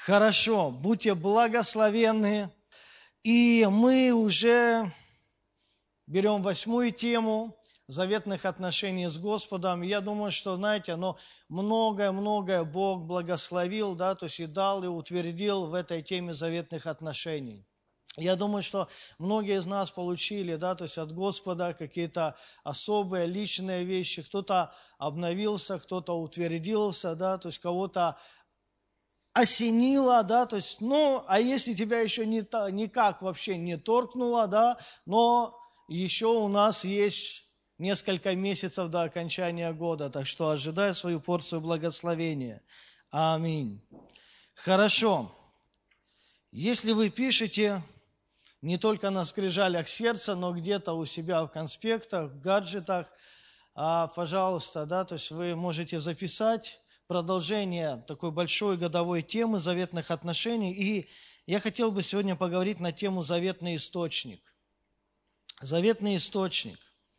Хорошо, будьте благословенны. И мы уже берем 8-ю тему заветных отношений с Господом. Я думаю, что, знаете, многое Бог благословил, да, то есть и дал, и утвердил в этой теме заветных отношений. Я думаю, что многие из нас получили, да, то есть от Господа какие-то особые личные вещи. Кто-то обновился, кто-то утвердился, да, то есть кого-то осенило, да, то есть, а если тебя еще никак вообще не торкнуло, да, но еще у нас есть несколько месяцев до окончания года, так что ожидай свою порцию благословения. Аминь. Хорошо. Если вы пишете не только на скрижалях сердца, но где-то у себя в конспектах, в гаджетах, пожалуйста, да, то есть вы можете записать продолжение такой большой годовой темы заветных отношений. И я хотел бы сегодня поговорить на тему заветный источник. Заветный источник.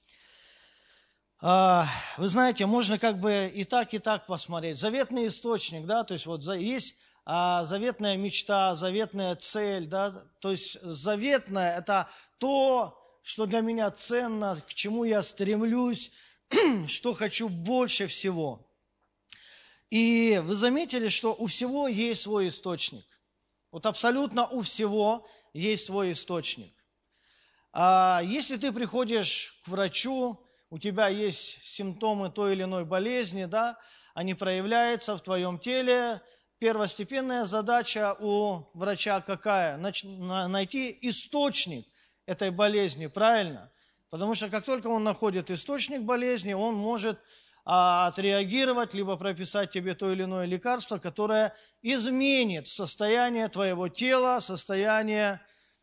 Вы знаете, можно как бы и так посмотреть. Заветный источник, да, то есть вот есть заветная мечта, заветная цель, да, то есть заветное – это то, что для меня ценно, к чему я стремлюсь, что хочу больше всего. И вы заметили, что у всего есть свой источник. Вот абсолютно у всего есть свой источник. Если ты приходишь к врачу, у тебя есть симптомы той или иной болезни, да, они проявляются в твоем теле, первостепенная задача у врача какая? Найти источник этой болезни, правильно? Потому что как только он находит источник болезни, он может отреагировать, либо прописать тебе то или иное лекарство, которое изменит состояние твоего тела, состояние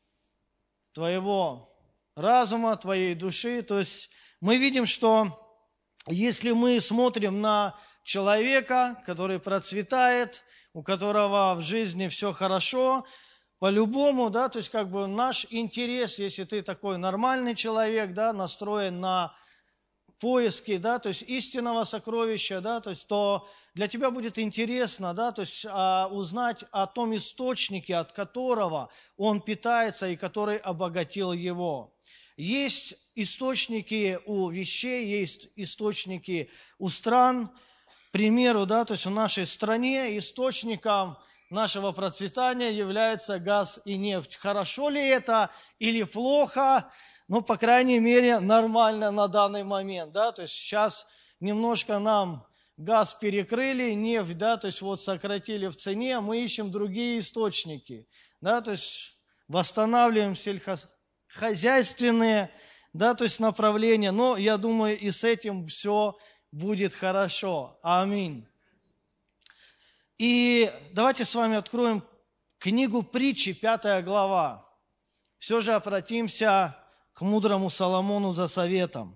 твоего разума, твоей души. То есть мы видим, что если мы смотрим на человека, который процветает, у которого в жизни все хорошо, по-любому, да, то есть как бы наш интерес, если ты такой нормальный человек, да, настроен на поиски, да, то есть истинного сокровища, да, то есть то для тебя будет интересно, да, то есть узнать о том источнике, от которого он питается и который обогатил его. Есть источники у вещей, есть источники у стран. К примеру, да, то есть в нашей стране источником нашего процветания является газ и нефть. Хорошо ли это или плохо? По крайней мере, нормально на данный момент, да, то есть сейчас немножко нам газ перекрыли, нефть, да, то есть вот сократили в цене, мы ищем другие источники, да, то есть восстанавливаем сельскохозяйственные, да, то есть направления, но я думаю, и с этим все будет хорошо. Аминь. И давайте с вами откроем книгу Притчи, 5 глава. Все же обратимся к мудрому Соломону за советом.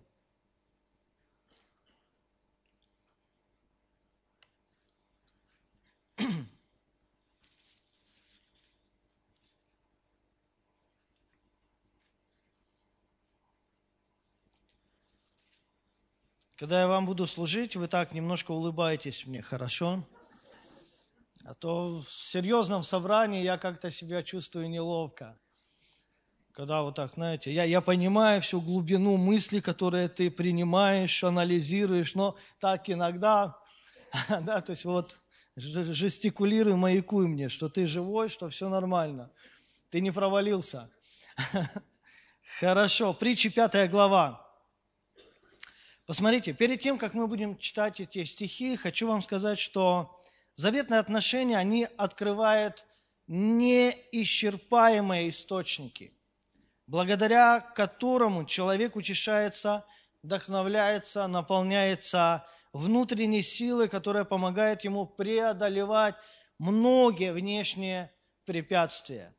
Когда я вам буду служить, вы так немножко улыбаетесь мне, хорошо? А то в серьезном собрании я как-то себя чувствую неловко. Когда вот так, знаете, я понимаю всю глубину мысли, которые ты принимаешь, анализируешь, но так иногда, да, то есть вот жестикулируй, маякуй мне, что ты живой, что все нормально, ты не провалился. Хорошо, Притчи 5 глава. Посмотрите, перед тем, как мы будем читать эти стихи, хочу вам сказать, что заветные отношения, они открывают неисчерпаемые источники, благодаря которому человек утешается, вдохновляется, наполняется внутренней силой, которая помогает ему преодолевать многие внешние препятствия.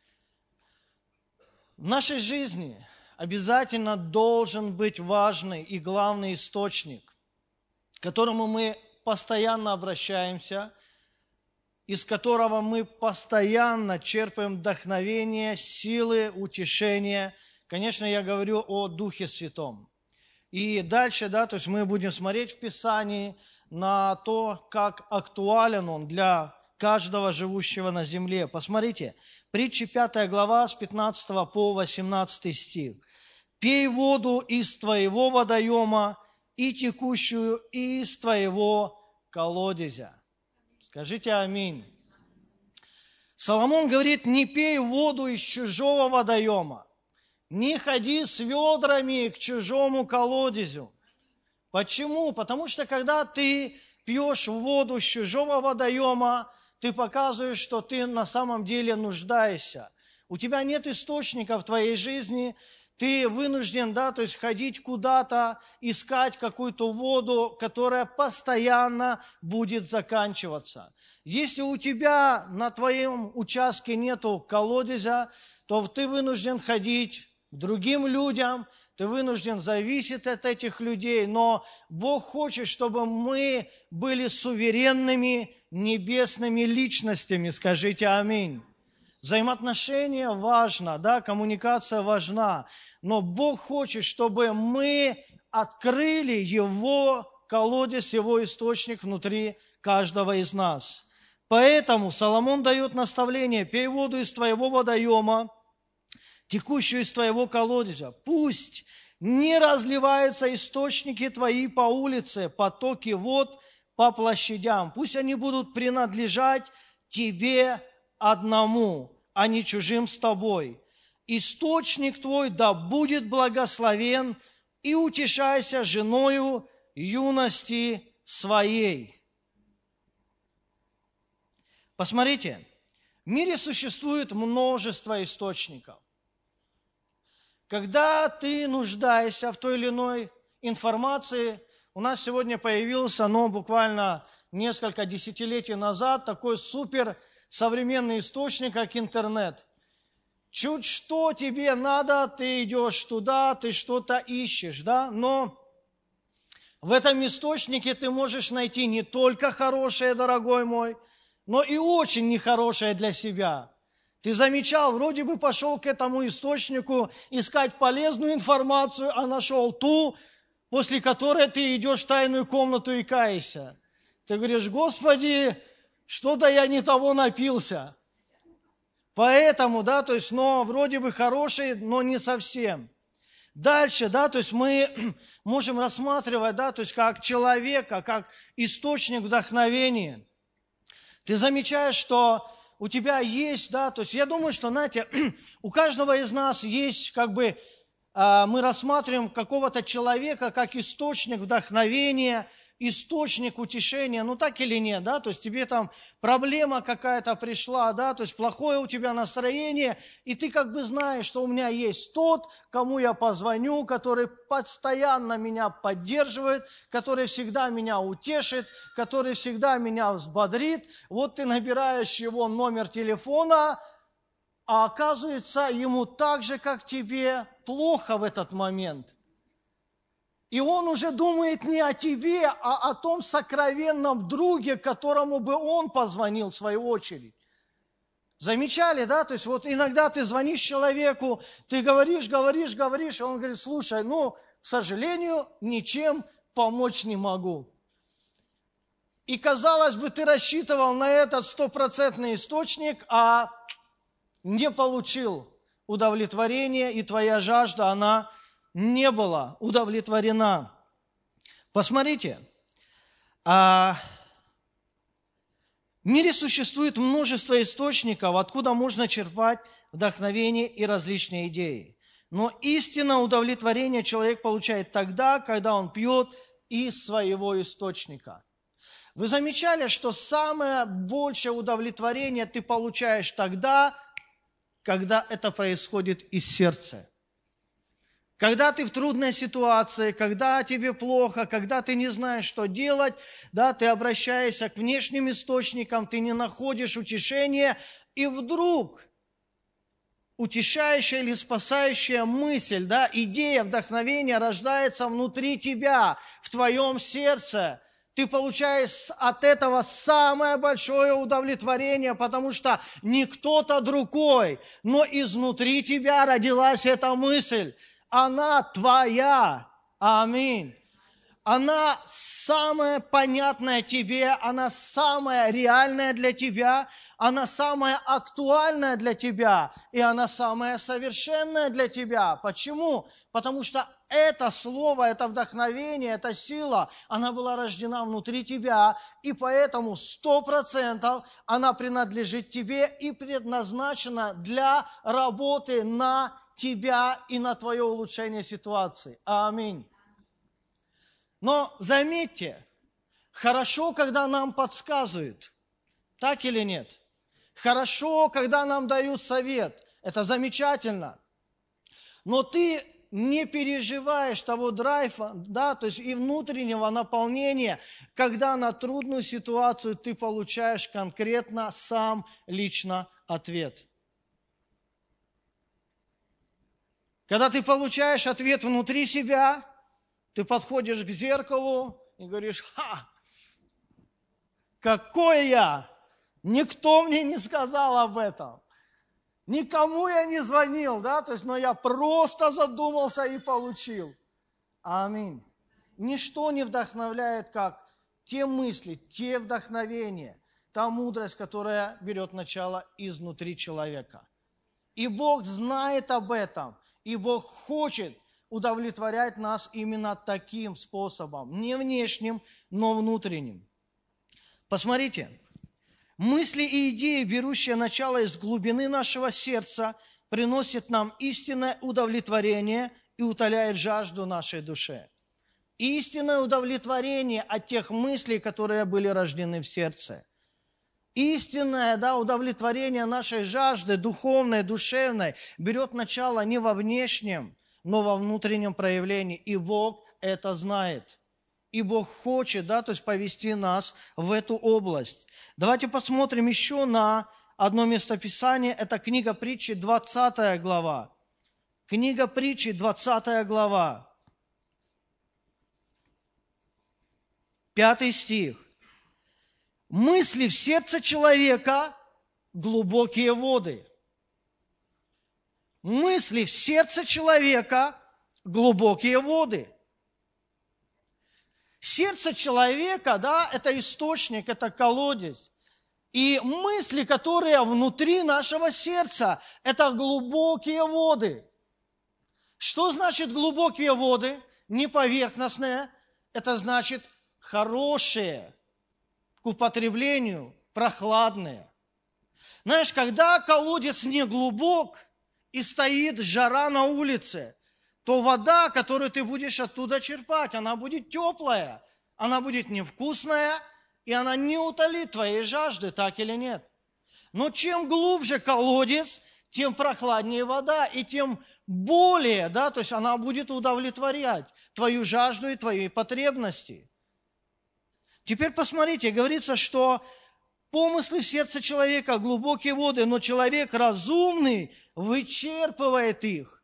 В нашей жизни обязательно должен быть важный и главный источник, к которому мы постоянно обращаемся, из которого мы постоянно черпаем вдохновение, силы, утешение. Конечно, я говорю о Духе Святом. И дальше, да, то есть мы будем смотреть в Писании на то, как актуален он для каждого живущего на земле. Посмотрите, притчи 5 глава с 15 по 18 стих. «Пей воду из твоего водоема и текущую из твоего колодезя». Скажите аминь. Соломон говорит, не пей воду из чужого водоема, не ходи с ведрами к чужому колодезю. Почему? Потому что когда ты пьешь воду с чужого водоема, ты показываешь, что ты на самом деле нуждаешься. У тебя нет источника в твоей жизни, ты вынужден, то есть ходить куда-то, искать какую-то воду, которая постоянно будет заканчиваться. Если у тебя на твоем участке нету колодезя, то ты вынужден ходить к другим людям, ты вынужден зависеть от этих людей, но Бог хочет, чтобы мы были суверенными небесными личностями. Скажите аминь. Взаимоотношения важно, коммуникация важна, но Бог хочет, чтобы мы открыли Его колодец, Его источник внутри каждого из нас. Поэтому Соломон дает наставление: пей воду из твоего водоема, текущую из твоего колодезя. Пусть не разливаются источники твои по улице, потоки вод по площадям. Пусть они будут принадлежать тебе одному, а не чужим с тобой. Источник твой да будет благословен, и утешайся женою юности своей. Посмотрите, в мире существует множество источников. Когда ты нуждаешься в той или иной информации, у нас сегодня появился, буквально несколько десятилетий назад, такой супер современный источник, как интернет. Чуть что тебе надо, ты идешь туда, ты что-то ищешь, но в этом источнике ты можешь найти не только хорошее, дорогой мой, но и очень нехорошее для себя. Ты замечал, вроде бы пошел к этому источнику искать полезную информацию, а нашел ту, после которой ты идешь в тайную комнату и каешься. Ты говоришь: Господи, что-то я не того напился. Поэтому, но вроде бы хороший, но не совсем. Дальше, то есть мы можем рассматривать, то есть как человека, как источник вдохновения. Ты замечаешь, что у тебя есть, то есть я думаю, что, знаете, у каждого из нас есть, мы рассматриваем какого-то человека как источник вдохновения, источник утешения, так или нет, то есть тебе там проблема какая-то пришла, то есть плохое у тебя настроение, и ты знаешь, что у меня есть тот, кому я позвоню, который постоянно меня поддерживает, который всегда меня утешит, который всегда меня взбодрит. Вот ты набираешь его номер телефона, а оказывается, ему так же, как тебе, плохо в этот момент. И он уже думает не о тебе, а о том сокровенном друге, которому бы он позвонил в свою очередь. Замечали, То есть иногда ты звонишь человеку, ты говоришь, и он говорит: слушай, к сожалению, ничем помочь не могу. И, казалось бы, ты рассчитывал на этот 100% источник, а не получил удовлетворения, и твоя жажда, она не была удовлетворена. Посмотрите, в мире существует множество источников, откуда можно черпать вдохновение и различные идеи. Но истинное удовлетворение человек получает тогда, когда он пьет из своего источника. Вы замечали, что самое большее удовлетворение ты получаешь тогда, когда это происходит из сердца? Когда ты в трудной ситуации, когда тебе плохо, когда ты не знаешь, что делать, ты обращаешься к внешним источникам, ты не находишь утешения, и вдруг утешающая или спасающая мысль, идея вдохновения рождается внутри тебя, в твоем сердце. Ты получаешь от этого самое большое удовлетворение, потому что не кто-то другой, но изнутри тебя родилась эта мысль. Она твоя. Аминь. она самая понятная тебе, она самая реальная для тебя, она самая актуальная для тебя, и она самая совершенная для тебя. Почему? Потому что это слово, это вдохновение, эта сила, она была рождена внутри тебя, и поэтому 100% она принадлежит тебе и предназначена для работы на тебя и на твое улучшение ситуации. Аминь. Но заметьте, хорошо, когда нам подсказывают, так или нет? Хорошо, когда нам дают совет, это замечательно. Но ты не переживаешь того драйва, да, то есть и внутреннего наполнения, когда на трудную ситуацию ты получаешь конкретно сам лично ответ. Когда ты получаешь ответ внутри себя, ты подходишь к зеркалу и говоришь: «Ха! Какой я! Никто мне не сказал об этом. Никому я не звонил, да, то есть, но я просто задумался и получил». Аминь. Ничто не вдохновляет, как те мысли, те вдохновения, та мудрость, которая берет начало изнутри человека. И Бог знает об этом, и Бог хочет удовлетворять нас именно таким способом, не внешним, но внутренним. Посмотрите, мысли и идеи, берущие начало из глубины нашего сердца, приносят нам истинное удовлетворение и утоляет жажду нашей душе. Истинное удовлетворение от тех мыслей, которые были рождены в сердце. Истинное, да, удовлетворение нашей жажды, духовной, душевной, берет начало не во внешнем, но во внутреннем проявлении. И Бог это знает. И Бог хочет, да, то есть повести нас в эту область. Давайте посмотрим еще на одно местописание. Это книга Притчи, 20 глава. Книга Притчи, 20 глава. 5 стих. «Мысли в сердце человека – глубокие воды». Мысли в сердце человека – глубокие воды. Сердце человека, да, это источник, это колодец. И мысли, которые внутри нашего сердца, это глубокие воды. Что значит глубокие воды? Не поверхностные. Это значит хорошие, к употреблению, прохладные. Знаешь, когда колодец не глубок и стоит жара на улице, то вода, которую ты будешь оттуда черпать, она будет теплая, она будет невкусная, и она не утолит твоей жажды, так или нет. Но чем глубже колодец, тем прохладнее вода, и тем более, да, то есть она будет удовлетворять твою жажду и твои потребности. Теперь посмотрите, говорится, что помыслы в сердце человека – глубокие воды, но человек разумный вычерпывает их.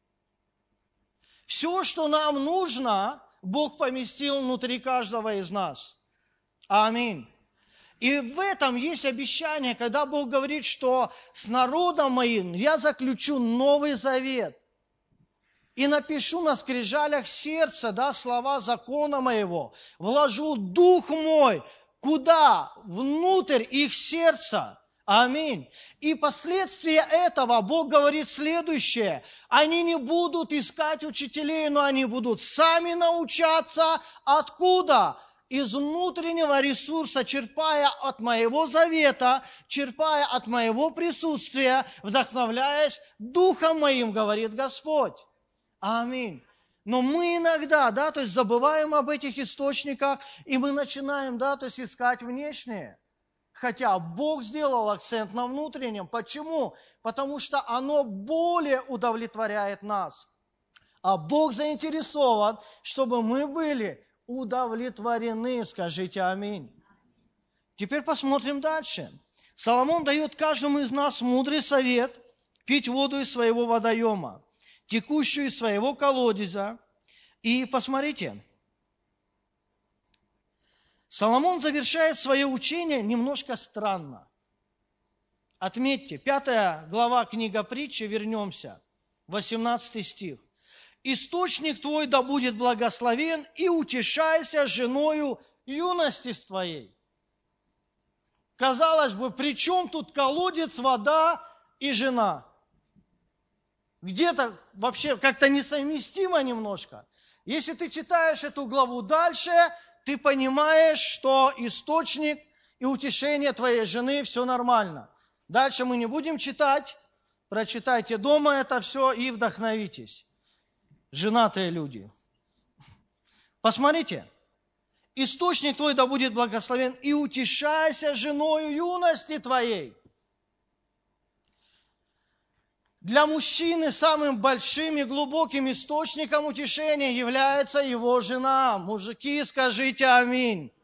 Все, что нам нужно, Бог поместил внутри каждого из нас. Аминь. И в этом есть обещание, когда Бог говорит, что с народом моим я заключу новый завет и напишу на скрижалях сердца, да, слова закона моего, вложу дух мой, куда? Внутрь их сердца. Аминь. И последствия этого Бог говорит следующее. Они не будут искать учителей, но они будут сами научаться. Откуда? Из внутреннего ресурса, черпая от моего завета, черпая от моего присутствия, вдохновляясь Духом моим, говорит Господь. Аминь. Но мы иногда, да, то есть забываем об этих источниках, и мы начинаем, да, то есть искать внешнее. Хотя Бог сделал акцент на внутреннем. Почему? Потому что оно более удовлетворяет нас. А Бог заинтересован, чтобы мы были удовлетворены. Скажите аминь. Теперь посмотрим дальше. Соломон дает каждому из нас мудрый совет пить воду из своего водоема, текущую из своего колодезя. И посмотрите, Соломон завершает свое учение немножко странно. Отметьте, 5 глава книга Притчи, вернемся, 18 стих. источник твой да будет благословен, и утешайся женою юности твоей. Казалось бы, при чем тут колодец, вода и жена? Где-то вообще как-то несовместимо немножко. Если ты читаешь эту главу дальше, ты понимаешь, что источник и утешение твоей жены, все нормально. Дальше мы не будем читать, прочитайте дома это все и вдохновитесь. Женатые люди. Посмотрите. Источник твой да будет благословен, и утешайся женою юности твоей. Для мужчины самым большим и глубоким источником утешения является его жена. Мужики, скажите аминь.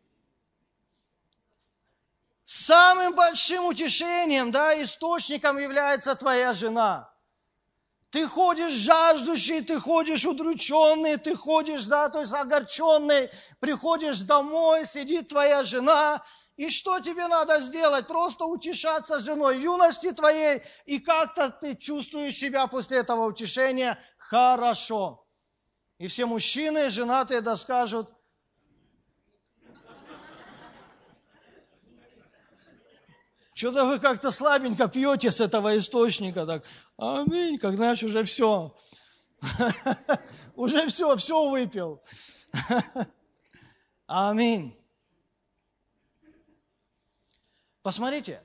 Самым большим утешением, источником является твоя жена. Ты ходишь жаждущий, ты ходишь удрученный, ты ходишь, то есть огорченный, приходишь домой, сидит твоя жена, и что тебе надо сделать? Просто утешаться женой юности твоей, и как-то ты чувствуешь себя после этого утешения хорошо. И все мужчины, женатые, скажут: что-то вы как-то слабенько пьете с этого источника, так, аминь, как знаешь, уже все. Уже все выпил. Аминь. Посмотрите,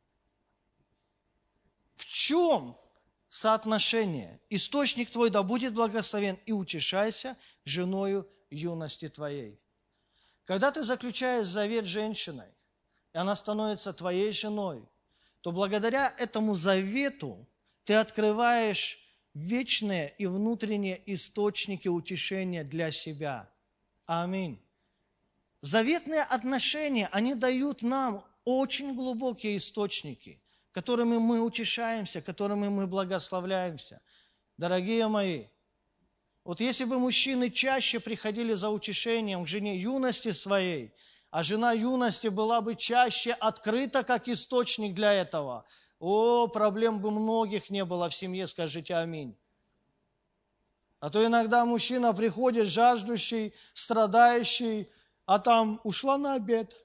в чем соотношение? Источник твой да будет благословен, и утешайся женою юности твоей. Когда ты заключаешь завет с женщиной, и она становится твоей женой, то благодаря этому завету ты открываешь вечные и внутренние источники утешения для себя. Аминь. Заветные отношения, они дают нам очень глубокие источники, которыми мы утешаемся, которыми мы благословляемся. Дорогие мои, вот если бы мужчины чаще приходили за утешением к жене юности своей, а жена юности была бы чаще открыта как источник для этого, проблем бы многих не было в семье, скажите аминь. А то иногда мужчина приходит жаждущий, страдающий, а там ушла на обед.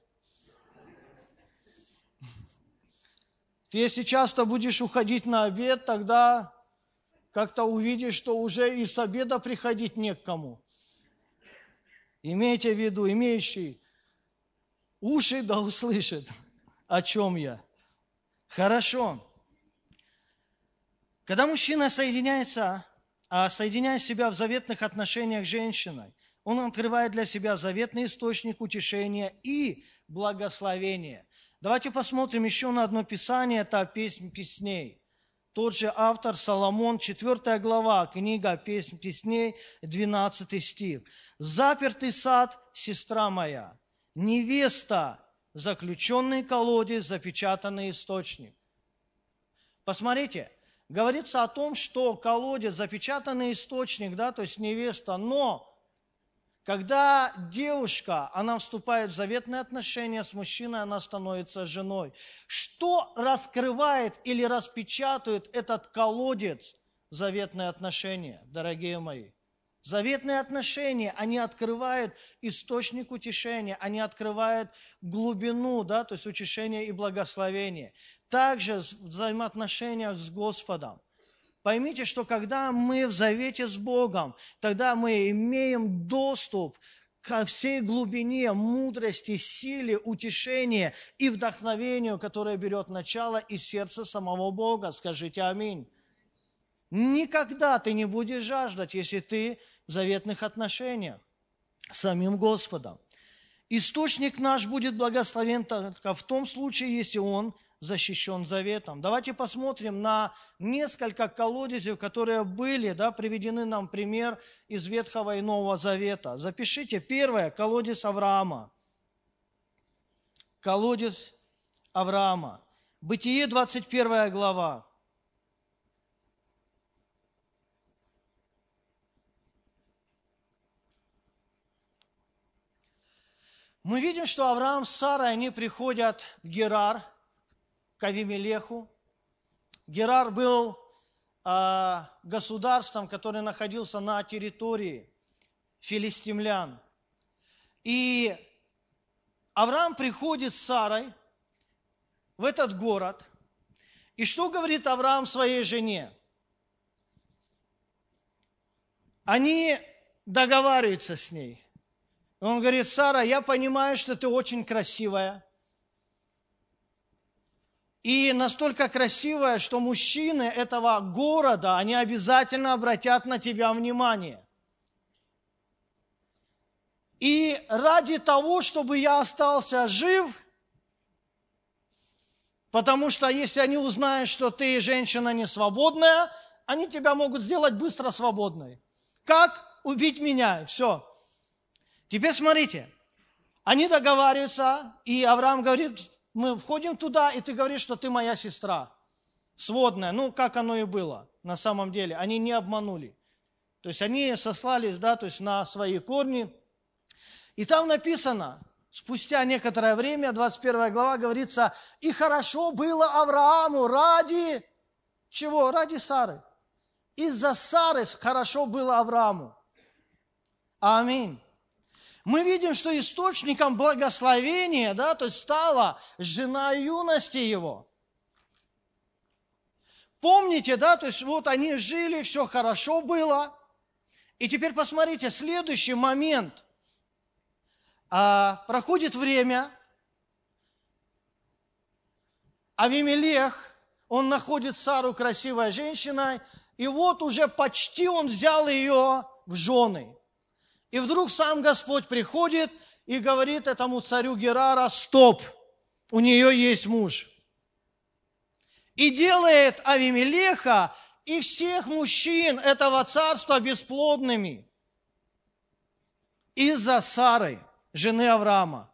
Ты если часто будешь уходить на обед, тогда как-то увидишь, что уже и с обеда приходить не к кому. Имейте в виду, имеющий уши да услышит, о чем я. Хорошо. Когда мужчина соединяет себя в заветных отношениях с женщиной, он открывает для себя заветный источник утешения и благословения. Давайте посмотрим еще на одно писание, это «Песнь песней». Тот же автор Соломон, 4 глава, книга «Песнь песней», 12 стих. «Запертый сад, сестра моя, невеста, заключенный колодец, запечатанный источник». Посмотрите, говорится о том, что колодец, запечатанный источник, то есть невеста, но когда девушка, она вступает в заветные отношения с мужчиной, она становится женой. Что раскрывает или распечатывает этот колодец заветные отношения, дорогие мои? Заветные отношения, они открывают источник утешения, они открывают глубину, то есть утешения и благословения. Также в взаимоотношениях с Господом. Поймите, что когда мы в завете с Богом, тогда мы имеем доступ ко всей глубине мудрости, силе, утешения и вдохновению, которое берет начало из сердца самого Бога. Скажите аминь. Никогда ты не будешь жаждать, если ты в заветных отношениях с самим Господом. Источник наш будет благословен только в том случае, если он защищен заветом. Давайте посмотрим на несколько колодезей, которые были приведены нам пример из Ветхого и Нового Завета. Запишите. Первое – колодец Авраама. Колодец Авраама. Бытие, 21 глава. Мы видим, что Авраам с Сарой, они приходят в Герар, к Авимелеху. Герар был государством, который находился на территории филистимлян. И Авраам приходит с Сарой в этот город. И что говорит Авраам своей жене? Они договариваются с ней. Он говорит: Сара, я понимаю, что ты очень красивая. И настолько красивая, что мужчины этого города, они обязательно обратят на тебя внимание. И ради того, чтобы я остался жив, потому что если они узнают, что ты женщина не свободная, они тебя могут сделать быстро свободной. Как? Убить меня. Все. Теперь смотрите. Они договариваются, и Авраам говорит: мы входим туда, и ты говоришь, что ты моя сестра сводная. Ну, как оно и было на самом деле. Они не обманули. То есть они сослались, то есть на свои корни. И там написано, спустя некоторое время, 21 глава, говорится: и хорошо было Аврааму ради чего? Ради Сары. Из-за Сары хорошо было Аврааму. Аминь. Мы видим, что источником благословения, то есть стала жена юности его. Помните, то есть вот они жили, все хорошо было. И теперь посмотрите, следующий момент. Проходит время, Авимелех, он находит Сару красивой женщиной, и вот уже почти он взял ее в жены. И вдруг сам Господь приходит и говорит этому царю Герара: стоп, у нее есть муж. И делает Авимелеха и всех мужчин этого царства бесплодными из-за Сары, жены Авраама.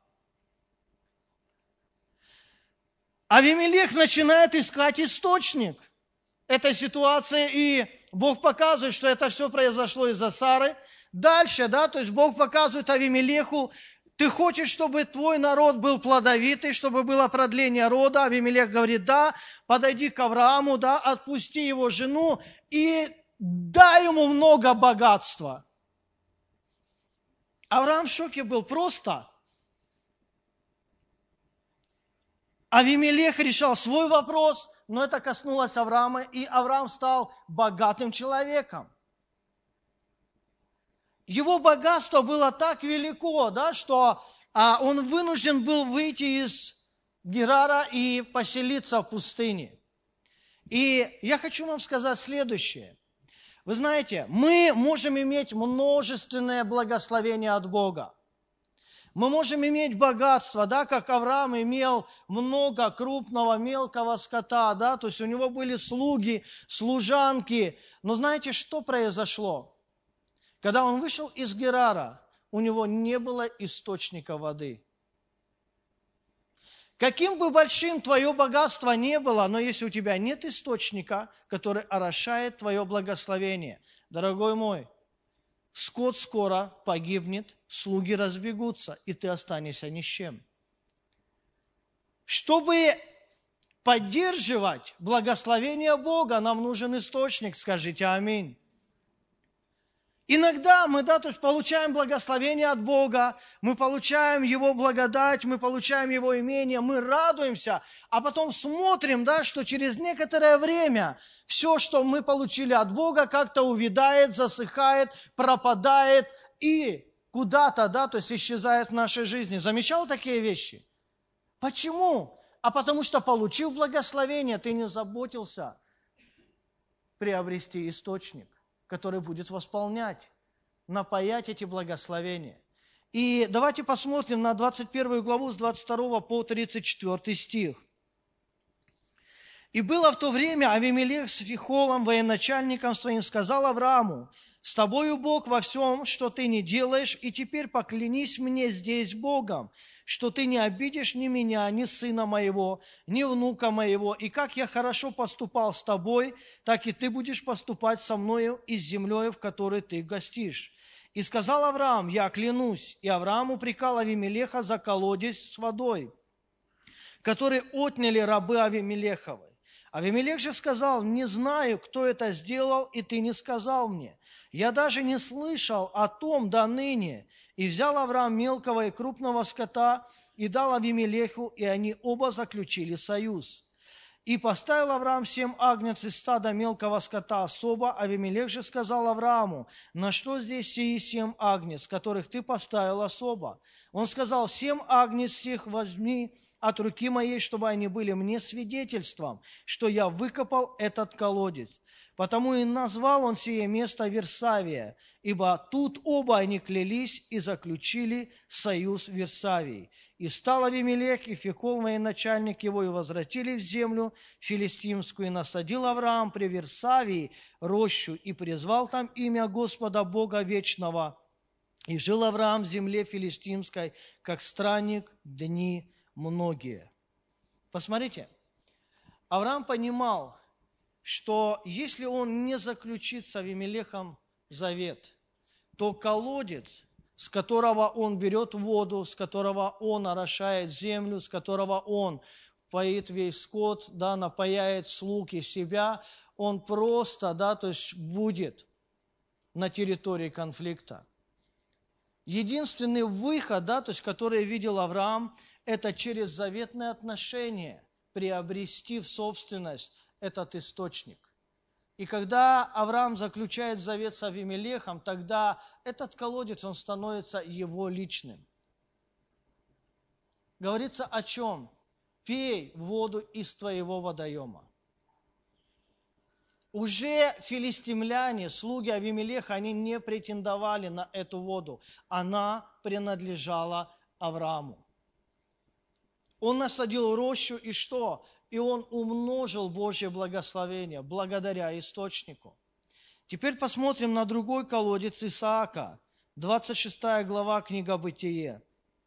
Авимелех начинает искать источник этой ситуации, и Бог показывает, что это все произошло из-за Сары. Дальше, то есть Бог показывает Авимелеху: ты хочешь, чтобы твой народ был плодовитый, чтобы было продление рода? Авимелех говорит: да, подойди к Аврааму, отпусти его жену и дай ему много богатства. Авраам в шоке был просто. Авимелех решал свой вопрос, но это коснулось Авраама, и Авраам стал богатым человеком. Его богатство было так велико, что он вынужден был выйти из Герара и поселиться в пустыне. И я хочу вам сказать следующее. Вы знаете, мы можем иметь множественное благословение от Бога. Мы можем иметь богатство, как Авраам имел много крупного, мелкого скота, то есть у него были слуги, служанки. Но знаете, что произошло? Когда он вышел из Герара, у него не было источника воды. Каким бы большим твое богатство ни было, но если у тебя нет источника, который орошает твое благословение, дорогой мой, скот скоро погибнет, слуги разбегутся, и ты останешься ни с чем. Чтобы поддерживать благословение Бога, нам нужен источник, скажите аминь. Иногда мы, то есть получаем благословение от Бога, мы получаем Его благодать, мы получаем Его имение, мы радуемся, а потом смотрим, что через некоторое время все, что мы получили от Бога, как-то увядает, засыхает, пропадает и куда-то, то есть исчезает в нашей жизни. Замечал такие вещи? Почему? А потому что, получив благословение, ты не заботился приобрести источник, который будет восполнять, напоять эти благословения. И давайте посмотрим на 21 главу с 22 по 34 стих. «И было в то время Авимелех с Фихолом, военачальником своим, сказал Аврааму: с тобою Бог во всем, что ты не делаешь, и теперь поклянись мне здесь Богом, что ты не обидишь ни меня, ни сына моего, ни внука моего, и как я хорошо поступал с тобой, так и ты будешь поступать со мною и с землею, в которой ты гостишь. И сказал Авраам: я клянусь. И Авраам упрекал Авимелеха за колодец с водой, который отняли рабы Авимелеховы. Авимелех же сказал: не знаю, кто это сделал, и ты не сказал мне. Я даже не слышал о том до ныне. И взял Авраам мелкого и крупного скота и дал Авимелеху, и они оба заключили союз. И поставил Авраам 7 агнец из стада мелкого скота особо. Авимелех же сказал Аврааму: на что здесь сии 7 агнец, которых ты поставил особо? Он сказал: 7 агнец всех возьми от руки моей, чтобы они были мне свидетельством, что я выкопал этот колодец. Потому и назвал он сие место Вирсавия, ибо тут оба они клялись и заключили союз Вирсавии. И стал Авимелех и Фикол, военачальник его, и возвратились в землю филистимскую, и насадил Авраам при Вирсавии рощу, и призвал там имя Господа Бога Вечного. И жил Авраам в земле филистимской, как странник дни многие. Посмотрите, Авраам понимал, что если он не заключит с Авимелехом завет, то колодец, с которого он берет воду, с которого он орошает землю, с которого он поит весь скот, да, напояет слуг и себя, он просто, да, то есть будет на территории конфликта. Единственный выход, да, то есть, который видел Авраам, это через заветные отношения приобрести в собственность этот источник. И когда Авраам заключает завет с Авимелехом, тогда этот колодец, он становится его личным. Говорится о чем? Пей воду из твоего водоема. Уже филистимляне, слуги Авимелеха, они не претендовали на эту воду. Она принадлежала Аврааму. Он насадил рощу, и что? И он умножил Божье благословение благодаря источнику. Теперь посмотрим на другой колодец Исаака. 26 глава, книга Бытие.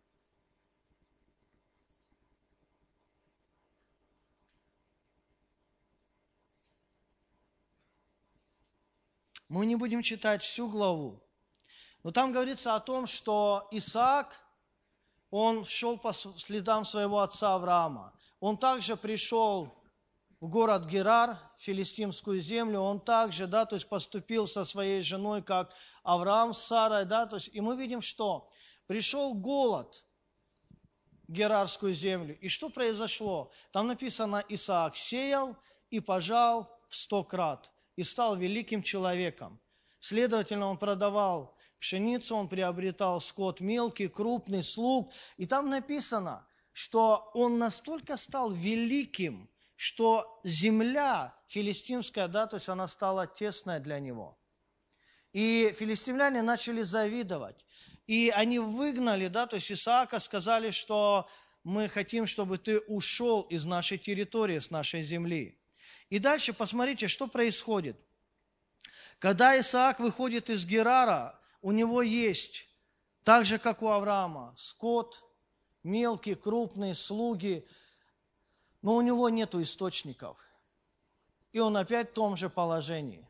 Мы не будем читать всю главу, но там говорится о том, что Исаак, он шел по следам своего отца Авраама. Он также пришел в город Герар, филистимскую землю, он также, да, то есть поступил со своей женой, как Авраам с Сарой, да, то есть, и мы видим, что пришел голод в Герарскую землю, и что произошло? Там написано: Исаак сеял и пожал в 100 крат, и стал великим человеком. Следовательно, он продавал пшеницу, он приобретал скот мелкий, крупный, слуг, и там написано, что он настолько стал великим, что земля филистимская, да, то есть она стала тесная для него. И филистимляне начали завидовать. И они выгнали, да, то есть Исаака, сказали, что мы хотим, чтобы ты ушел из нашей территории, с нашей земли. И дальше посмотрите, что происходит. Когда Исаак выходит из Герара, у него есть, так же, как у Авраама, скот, мелкие, крупные, слуги, но у него нет источников. И он опять в том же положении.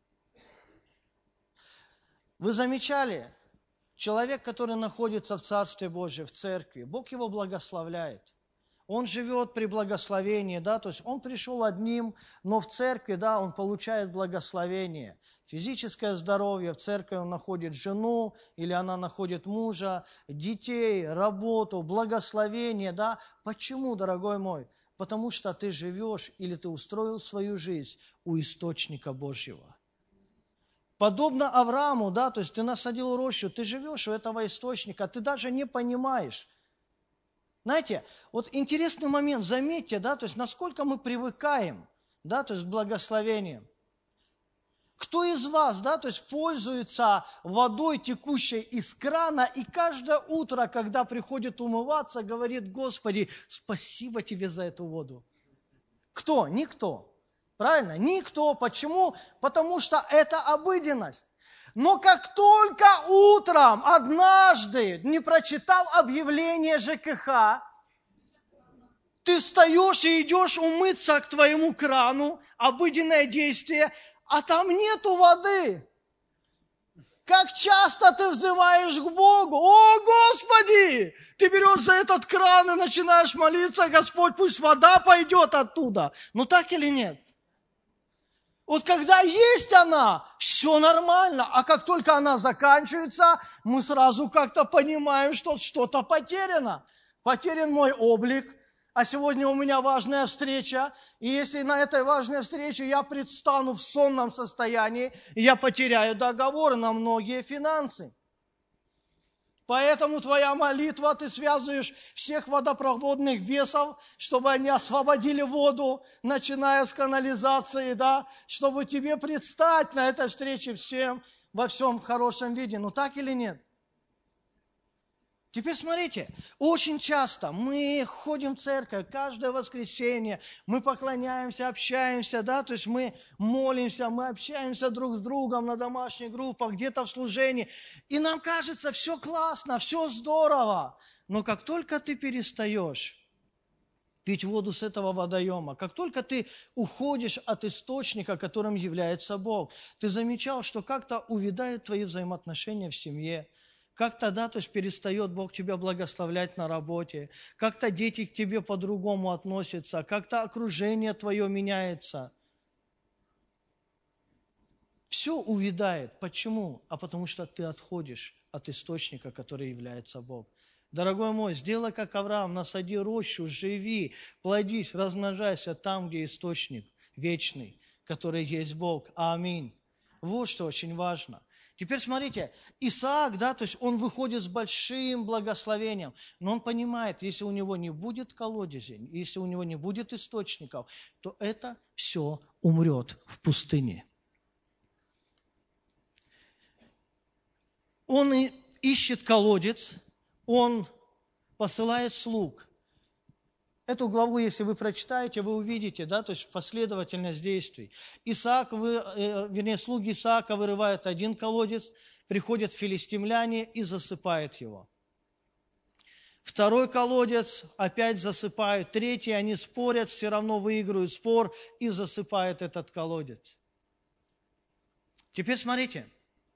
Вы замечали, человек, который находится в Царстве Божьем, в церкви, Бог его благословляет. Он живет при благословении, да, то есть он пришел одним, но в церкви, да, он получает благословение. Физическое здоровье, в церкви он находит жену, или она находит мужа, детей, работу, благословение, да. Почему, дорогой мой? Потому что ты живешь или ты устроил свою жизнь у источника Божьего. Подобно Аврааму, да, то есть ты насадил рощу, ты живешь у этого источника, ты даже не понимаешь. Знаете, вот интересный момент, заметьте, да, то есть насколько мы привыкаем, да, то есть к благословениям. Кто из вас, да, то есть пользуется водой, текущей из крана, и каждое утро, когда приходит умываться, говорит: Господи, спасибо Тебе за эту воду. Кто? Никто. Правильно? Никто. Почему? Потому что это обыденность. Но как только утром, однажды, не прочитал объявление ЖКХ, ты встаешь и идешь умыться к твоему крану, обыденное действие, а там нету воды. Как часто ты взываешь к Богу? О, Господи! Ты берешь за этот кран и начинаешь молиться, Господь, пусть вода пойдет оттуда. Ну так или нет? Вот когда есть она, все нормально. А как только она заканчивается, мы сразу как-то понимаем, что что-то потеряно. Потерян мой облик. А сегодня у меня важная встреча, и если на этой важной встрече я предстану в сонном состоянии, я потеряю договор на многие финансы. Поэтому твоя молитва, ты связываешь всех водопроводных бесов, чтобы они освободили воду, начиная с канализации, да, чтобы тебе предстать на этой встрече всем, во всем хорошем виде. Ну так или нет? Теперь смотрите, очень часто мы ходим в церковь каждое воскресенье, мы поклоняемся, общаемся, да, то есть мы молимся, мы общаемся друг с другом на домашних группах, где-то в служении, и нам кажется, все классно, все здорово, но как только ты перестаешь пить воду с этого водоема, как только ты уходишь от источника, которым является Бог, ты замечал, что как-то увядают твои взаимоотношения в семье, как-то, да, то есть перестает Бог тебя благословлять на работе, как-то дети к тебе по-другому относятся, как-то окружение твое меняется. Все увядает. Почему? А потому что ты отходишь от источника, который является Бог. Дорогой мой, сделай как Авраам, насади рощу, живи, плодись, размножайся там, где источник вечный, который есть Бог. Аминь. Вот что очень важно. Теперь смотрите, Исаак, да, то есть он выходит с большим благословением, но он понимает, если у него не будет колодезей, если у него не будет источников, то это все умрет в пустыне. Он ищет колодец, он посылает слуг. Эту главу, если вы прочитаете, вы увидите, да, то есть последовательность действий. Слуги Исаака вырывают один колодец, приходят филистимляне и засыпают его. Второй колодец опять засыпают, третий, они спорят, все равно выигрывают спор и засыпают этот колодец. Теперь смотрите,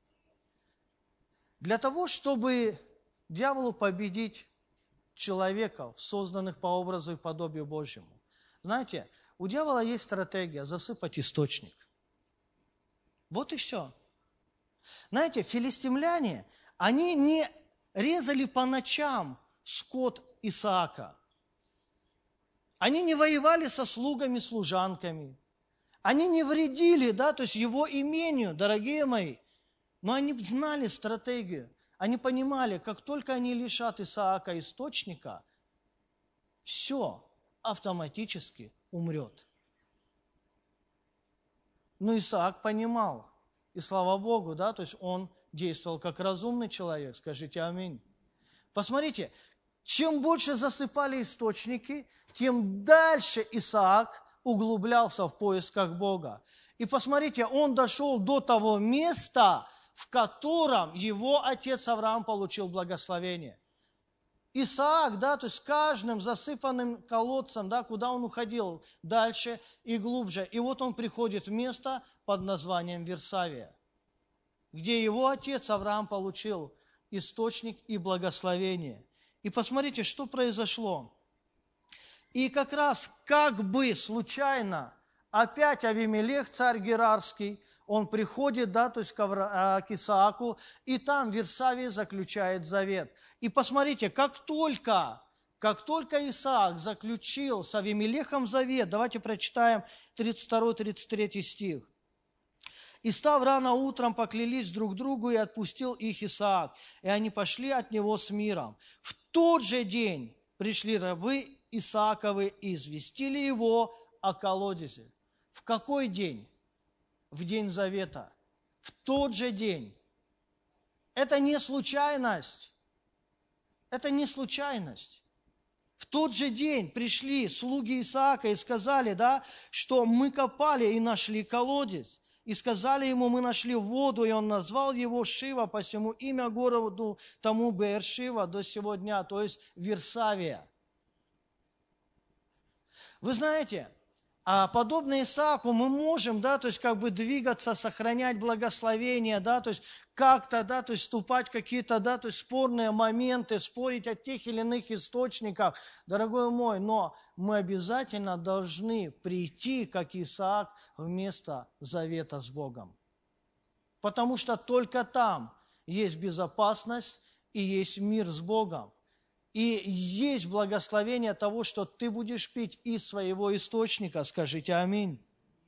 для того, чтобы дьяволу победить человеков, созданных по образу и подобию Божьему. Знаете, у дьявола есть стратегия засыпать источник. Вот и все. Знаете, филистимляне, они не резали по ночам скот Исаака. Они не воевали со слугами, служанками. Они не вредили, да, то есть его имению, дорогие мои. Но они знали стратегию. Они понимали, как только они лишат Исаака источника, все автоматически умрет. Но Исаак понимал, и слава Богу, да, то есть он действовал как разумный человек, скажите аминь. Посмотрите, чем больше засыпали источники, тем дальше Исаак углублялся в поисках Бога. И посмотрите, он дошел до того места, в котором его отец Авраам получил благословение. Исаак, да, то есть каждым засыпанным колодцем, да, куда он уходил дальше и глубже. И вот он приходит в место под названием Вирсавия, где его отец Авраам получил источник и благословение. И посмотрите, что произошло. И как раз как бы случайно опять Авимелех, царь Герарский, он приходит, да, то есть к Исааку, и там в Вирсавии заключает завет. И посмотрите, как только Исаак заключил с Авимелехом завет, давайте прочитаем 32-33 стих. «И став рано утром, поклялись друг другу, и отпустил их Исаак, и они пошли от него с миром. В тот же день пришли рабы Исааковы и известили его о колодезе». В какой день? В день завета. В тот же день. Это не случайность. Это не случайность. В тот же день пришли слуги Исаака и сказали, да, что мы копали и нашли колодец. И сказали ему, мы нашли воду, и он назвал его Шива, посему имя городу тому Беэр-Шива до сего дня, то есть Вирсавия. Вы знаете, А подобно Исааку мы можем, да, то есть как бы двигаться, сохранять благословение, да, то есть как-то, да, то есть вступать в какие-то, да, то есть спорные моменты, спорить о тех или иных источниках, дорогой мой, но мы обязательно должны прийти, как Исаак, вместо завета с Богом. Потому что только там есть безопасность и есть мир с Богом. И есть благословение того, что ты будешь пить из своего источника. Скажите аминь.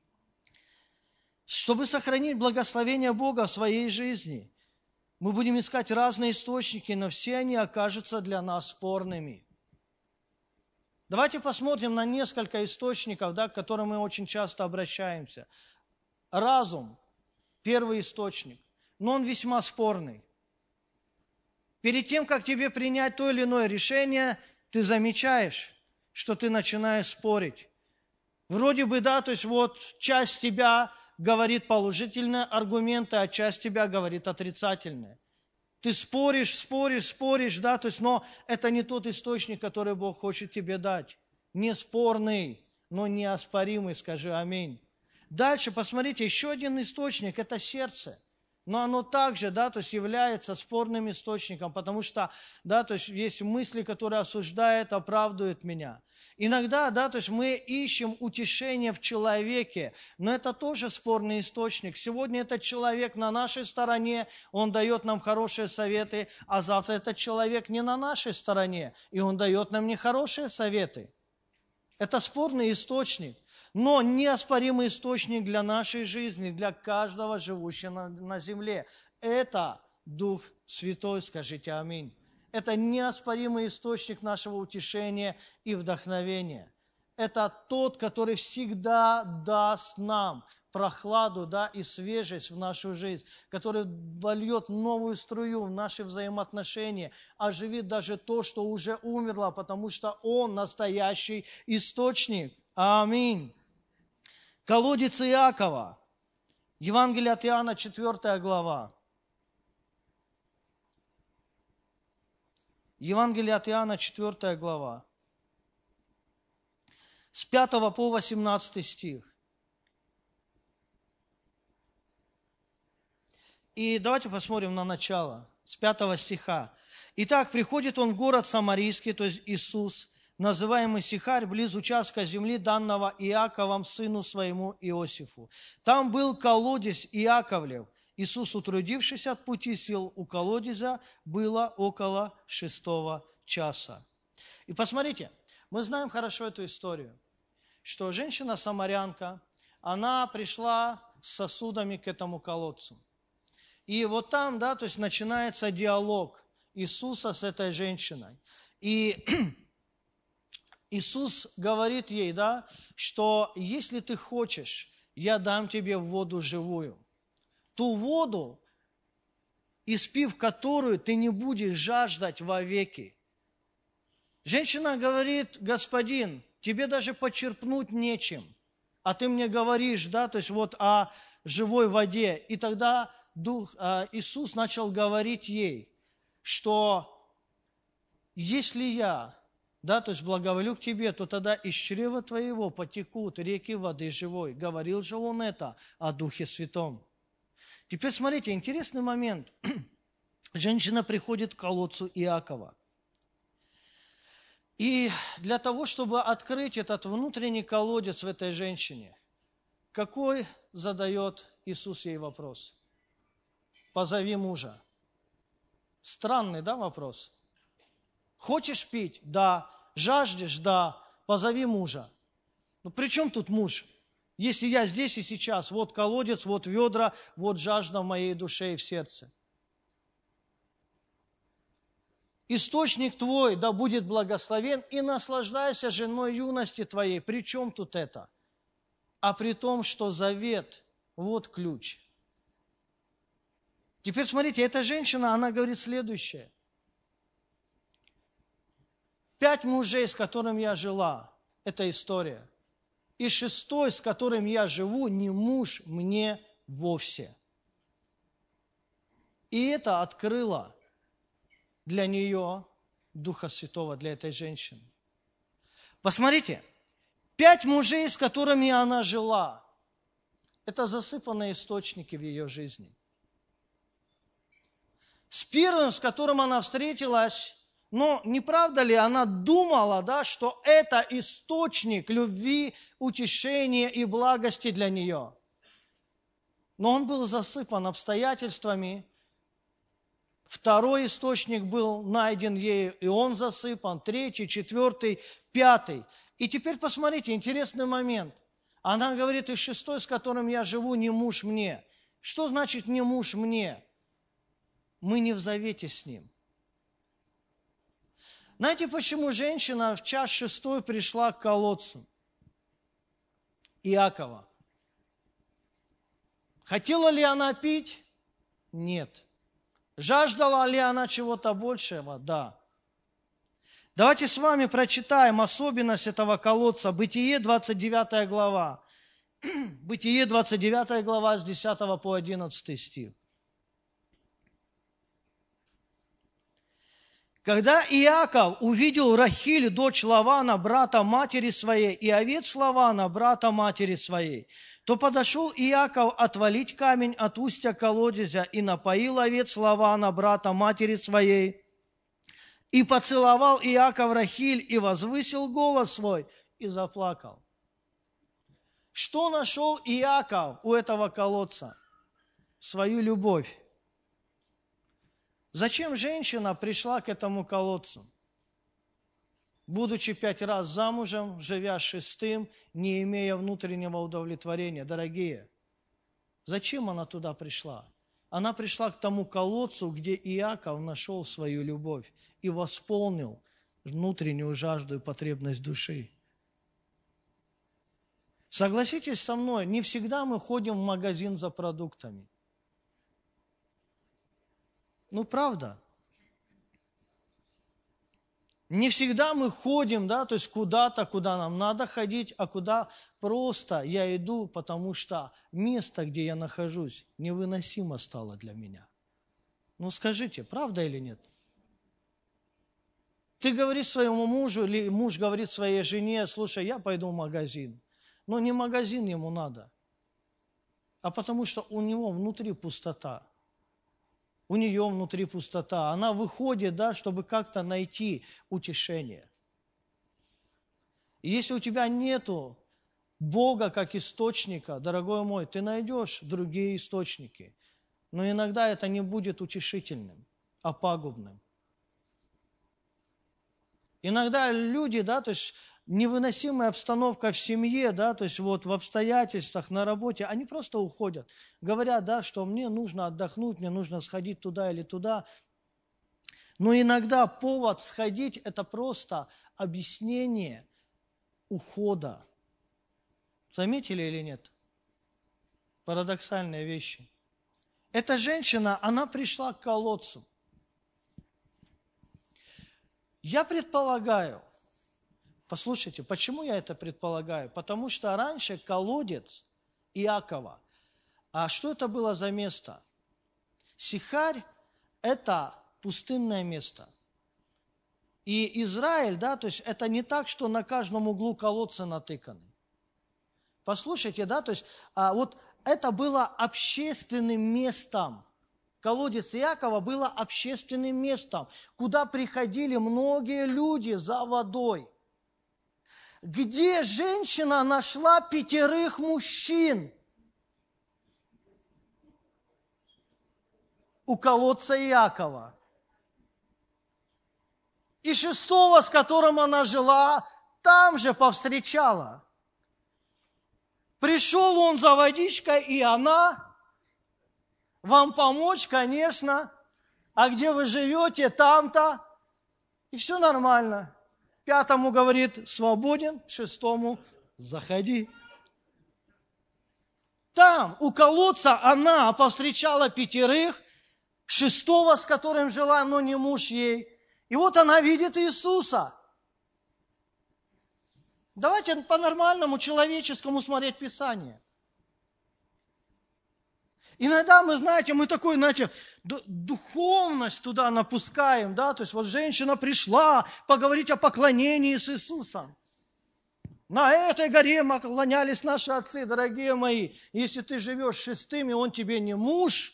Чтобы сохранить благословение Бога в своей жизни, мы будем искать разные источники, но все они окажутся для нас спорными. Давайте посмотрим на несколько источников, да, к которым мы очень часто обращаемся. Разум – первый источник, но он весьма спорный. Перед тем, как тебе принять то или иное решение, ты замечаешь, что ты начинаешь спорить. Вроде бы, да, то есть вот часть тебя говорит положительные аргументы, а часть тебя говорит отрицательные. Ты споришь, да, то есть, но это не тот источник, который Бог хочет тебе дать. Не спорный, но неоспоримый, скажи аминь. Дальше, посмотрите, еще один источник – это сердце. Но оно также, да, то есть является спорным источником, потому что, да, то есть есть мысли, которые осуждают, оправдывают меня. Иногда, да, то есть мы ищем утешение в человеке, но это тоже спорный источник. Сегодня этот человек на нашей стороне, он дает нам хорошие советы, а завтра этот человек не на нашей стороне, и он дает нам нехорошие советы. Это спорный источник. Но неоспоримый источник для нашей жизни, для каждого живущего на земле. Это Дух Святой, скажите аминь. Это неоспоримый источник нашего утешения и вдохновения. Это тот, который всегда даст нам прохладу, да, и свежесть в нашу жизнь, который вольет новую струю в наши взаимоотношения, оживит даже то, что уже умерло, потому что Он настоящий источник. Аминь. Колодец Иакова. Евангелие от Иоанна, 4 глава. Евангелие от Иоанна, 4 глава. С 5 по 18 стих. И давайте посмотрим на начало, с 5 стиха. «Итак, приходит он в город Самарийский, то есть Иисус, называемый Сихарь, близ участка земли, данного Иаковом, сыну своему Иосифу. Там был колодец Иаковлев. Иисус, утрудившись от пути, сел у колодезя, было около 6 часа». И посмотрите, мы знаем хорошо эту историю, что женщина-самарянка, она пришла с сосудами к этому колодцу. И вот там, да, то есть начинается диалог Иисуса с этой женщиной. И Иисус говорит ей, да, что если ты хочешь, я дам тебе воду живую. Ту воду, испив которую, ты не будешь жаждать вовеки. Женщина говорит: господин, тебе даже почерпнуть нечем, а ты мне говоришь, да, то есть вот о живой воде. И тогда Иисус начал говорить ей, что если я, да, то есть благоволю к тебе, то тогда из чрева твоего потекут реки воды живой. Говорил же он это о Духе Святом. Теперь смотрите, интересный момент. Женщина приходит к колодцу Иакова. И для того, чтобы открыть этот внутренний колодец в этой женщине, какой задает Иисус ей вопрос? Позови мужа. Странный, да, вопрос? Хочешь пить? Да. Жаждешь? Да. Позови мужа. Ну при чем тут муж? Если я здесь и сейчас, вот колодец, вот ведра, вот жажда в моей душе и в сердце. Источник твой да будет благословен, и наслаждайся женой юности твоей. При чем тут это? А при том, что завет, вот ключ. Теперь смотрите, эта женщина, она говорит следующее. 5 мужей, с которыми я жила, это история. И 6-й, с которым я живу, не муж мне вовсе. И это открыло для нее Духа Святого, для этой женщины. Посмотрите, 5 мужей, с которыми она жила, это засыпанные источники в ее жизни. С первым, с которым она встретилась, но не правда ли она думала, да, что это источник любви, утешения и благости для нее? Но он был засыпан обстоятельствами. Второй источник был найден ею, и он засыпан. 3, 4, 5. И теперь посмотрите, интересный момент. Она говорит, и 6, с которым я живу, не муж мне. Что значит не муж мне? Мы не в завете с ним. Знаете, почему женщина в час 6 пришла к колодцу Иакова? Хотела ли она пить? Нет. Жаждала ли она чего-то большего? Да. Давайте с вами прочитаем особенность этого колодца. Бытие, 29 глава. Бытие, 29 глава, с 10 по 11 стих. Когда Иаков увидел Рахиль, дочь Лавана, брата матери своей, и овец Лавана, брата матери своей, то подошел Иаков отвалить камень от устья колодезя и напоил овец Лавана, брата матери своей. И поцеловал Иаков Рахиль, и возвысил голос свой, и заплакал. Что нашел Иаков у этого колодца? Свою любовь. Зачем женщина пришла к этому колодцу? Будучи 5 раз замужем, живя 6, не имея внутреннего удовлетворения. Дорогие, зачем она туда пришла? Она пришла к тому колодцу, где Иаков нашел свою любовь и восполнил внутреннюю жажду и потребность души. Согласитесь со мной, не всегда мы ходим в магазин за продуктами. Ну, правда. Не всегда мы ходим, да, то есть куда-то, куда нам надо ходить, а куда просто я иду, потому что место, где я нахожусь, невыносимо стало для меня. Ну, скажите, правда или нет? Ты говоришь своему мужу, или муж говорит своей жене, слушай, я пойду в магазин. Но не магазин ему надо, а потому что у него внутри пустота. У нее внутри пустота. Она выходит, да, чтобы как-то найти утешение. И если у тебя нету Бога как источника, дорогой мой, ты найдешь другие источники. Но иногда это не будет утешительным, а пагубным. Иногда люди, да, то есть невыносимая обстановка в семье, да, то есть вот в обстоятельствах, на работе, они просто уходят. Говорят, да, что мне нужно отдохнуть, мне нужно сходить туда или туда. Но иногда повод сходить – это просто объяснение ухода. Заметили или нет? Парадоксальные вещи. Эта женщина, она пришла к колодцу. Я предполагаю, послушайте, почему я это предполагаю? Потому что раньше колодец Иакова, а что это было за место? Сихарь – это пустынное место. И Израиль, да, то есть это не так, что на каждом углу колодцы натыканы. Послушайте, да, то есть вот это было общественным местом. Колодец Иакова было общественным местом, куда приходили многие люди за водой. Где женщина нашла 5 мужчин? У колодца Иакова. И 6, с которым она жила, там же повстречала. Пришел он за водичкой, и она... Вам помочь, конечно. А где вы живете, там-то. И все нормально. 5 говорит, свободен, 6 заходи. Там, у колодца, она повстречала 5, 6, с которым жила, но не муж ей. И вот она видит Иисуса. Давайте по-нормальному, человеческому смотреть Писание. Иногда мы, знаете, мы такой, знаете, духовность туда напускаем, да, то есть вот женщина пришла поговорить о поклонении с Иисусом. На этой горе поклонялись наши отцы, дорогие мои. Если ты живешь шестым, и он тебе не муж,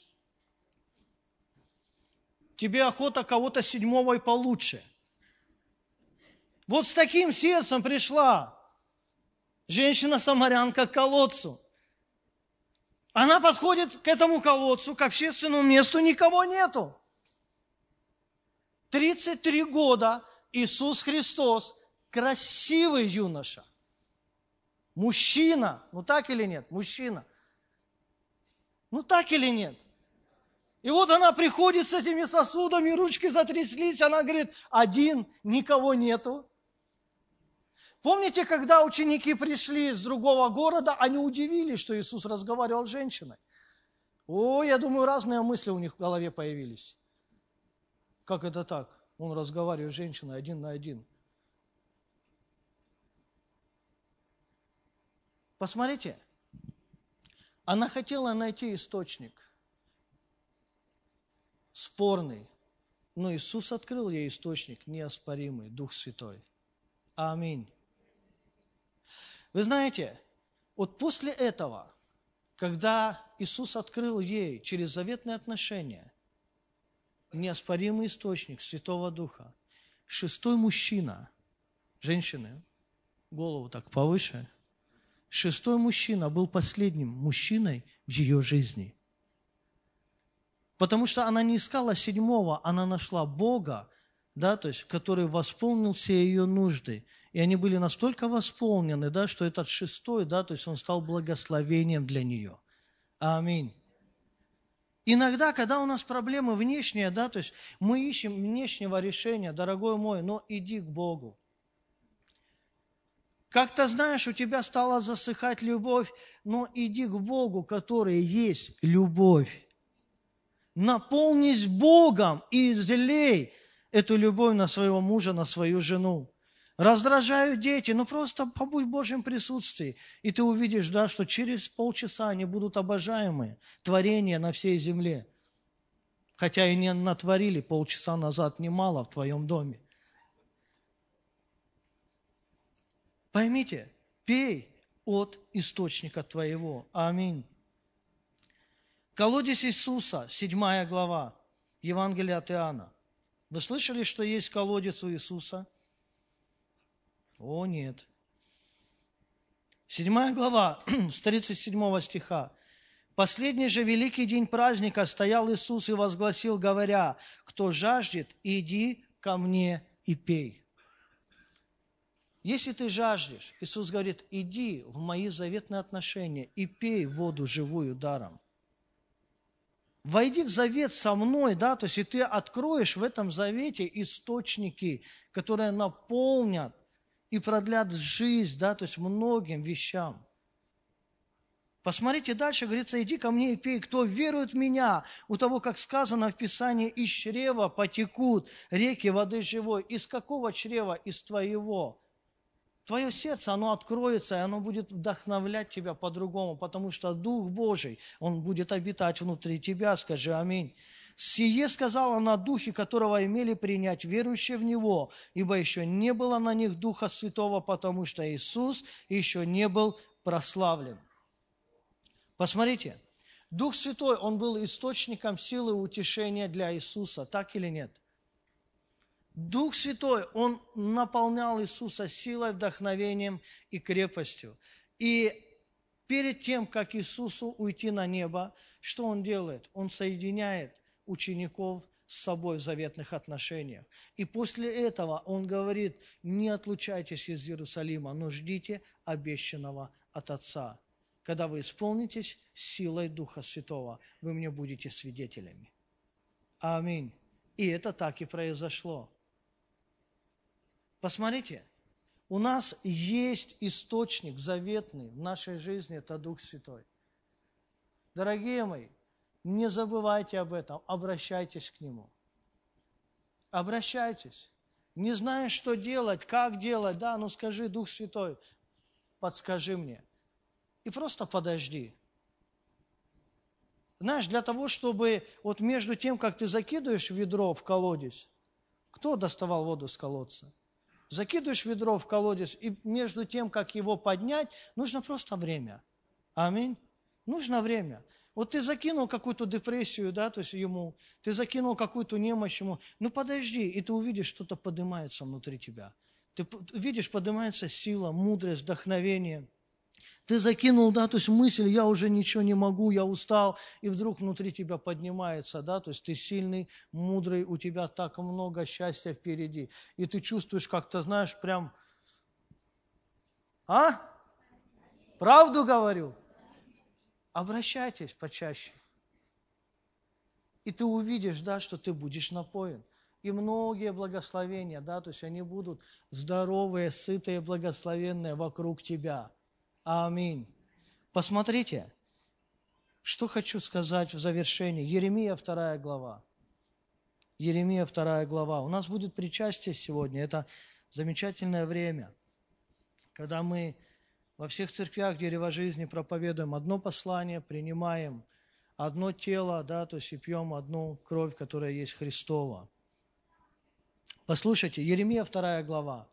тебе охота кого-то седьмого и получше. Вот с таким сердцем пришла женщина-самарянка к колодцу. Она подходит к этому колодцу, к общественному месту, никого нету. 33 года Иисус Христос, красивый юноша, мужчина, ну так или нет, мужчина, ну так или нет. И вот она приходит с этими сосудами, ручки затряслись, она говорит, один, никого нету. Помните, когда ученики пришли с другого города, они удивились, что Иисус разговаривал с женщиной. О, я думаю, разные мысли у них в голове появились. Как это так? Он разговаривает с женщиной один на один. Посмотрите, она хотела найти источник, спорный, но Иисус открыл ей источник неоспоримый, Дух Святой. Аминь. Вы знаете, вот после этого, когда Иисус открыл ей через заветные отношения неоспоримый источник Святого Духа, шестой мужчина, женщины, голову так повыше, шестой мужчина был последним мужчиной в ее жизни. Потому что она не искала седьмого, она нашла Бога, да, то есть, который восполнил все ее нужды. И они были настолько восполнены, да, что этот шестой, да, то есть он стал благословением для нее. Аминь. Иногда, когда у нас проблемы внешние, да, то есть мы ищем внешнего решения, дорогой мой, но иди к Богу. Как-то, знаешь, у тебя стала засыхать любовь, но иди к Богу, который есть любовь. Наполнись Богом и излей эту любовь на своего мужа, на свою жену. Раздражают дети, ну просто побудь в Божьем присутствии, и ты увидишь, да, что через полчаса они будут обожаемые, творения на всей земле. Хотя и не натворили полчаса назад немало в твоем доме. Поймите, пей от источника твоего. Аминь. Колодец Иисуса, 7 глава, Евангелие от Иоанна. Вы слышали, что есть колодец у Иисуса? О, нет. 7 глава, с 37 стиха. «Последний же великий день праздника стоял Иисус и возгласил, говоря, кто жаждет, иди ко мне и пей». Если ты жаждешь, Иисус говорит, иди в мои заветные отношения и пей воду живую даром. Войди в завет со мной, да, то есть и ты откроешь в этом завете источники, которые наполнят и продлят жизнь, да, то есть многим вещам. Посмотрите дальше, говорится, иди ко мне и пей, кто верует в меня, у того, как сказано в Писании, из чрева потекут реки воды живой. Из какого чрева? Из твоего. Твое сердце, оно откроется, и оно будет вдохновлять тебя по-другому, потому что Дух Божий, Он будет обитать внутри тебя, скажи аминь. «Сие сказала на Духе, которого имели принять верующие в Него, ибо еще не было на них Духа Святого, потому что Иисус еще не был прославлен». Посмотрите, Дух Святой, Он был источником силы и утешения для Иисуса, так или нет? Дух Святой, Он наполнял Иисуса силой, вдохновением и крепостью. И перед тем, как Иисусу уйти на небо, что Он делает? Он соединяет учеников с собой в заветных отношениях. И после этого Он говорит, не отлучайтесь из Иерусалима, но ждите обещанного от Отца. Когда вы исполнитесь силой Духа Святого, вы мне будете свидетелями. Аминь. И это так и произошло. Посмотрите, у нас есть источник заветный в нашей жизни, это Дух Святой. Дорогие мои, не забывайте об этом, обращайтесь к Нему. Обращайтесь. Не знаешь, что делать, как делать, да, ну скажи, Дух Святой, подскажи мне. И просто подожди. Знаешь, для того, чтобы вот между тем, как ты закидываешь ведро в колодец, кто доставал воду с колодца? Закидываешь ведро в колодец, и между тем, как его поднять, нужно просто время. Аминь. Нужно время. Вот ты закинул какую-то депрессию, да, то есть ему, ты закинул какую-то немощь ему, ну подожди, и ты увидишь, что-то поднимается внутри тебя. Ты видишь, поднимается сила, мудрость, вдохновение. Ты закинул, да, то есть мысль, я уже ничего не могу, я устал, и вдруг внутри тебя поднимается, да, то есть ты сильный, мудрый, у тебя так много счастья впереди. И ты чувствуешь, как ты знаешь, прям, Правду говорю? Обращайтесь почаще. И ты увидишь, да, что ты будешь напоен. И многие благословения, да, то есть они будут здоровые, сытые, благословенные вокруг тебя. Аминь. Посмотрите, что хочу сказать в завершении. Иеремия 2 глава. Иеремия 2 глава. У нас будет причастие сегодня. Это замечательное время, когда мы во всех церквях дерева жизни проповедуем одно послание, принимаем одно тело, да, то есть и пьем одну кровь, которая есть Христова. Послушайте, Иеремия 2 глава,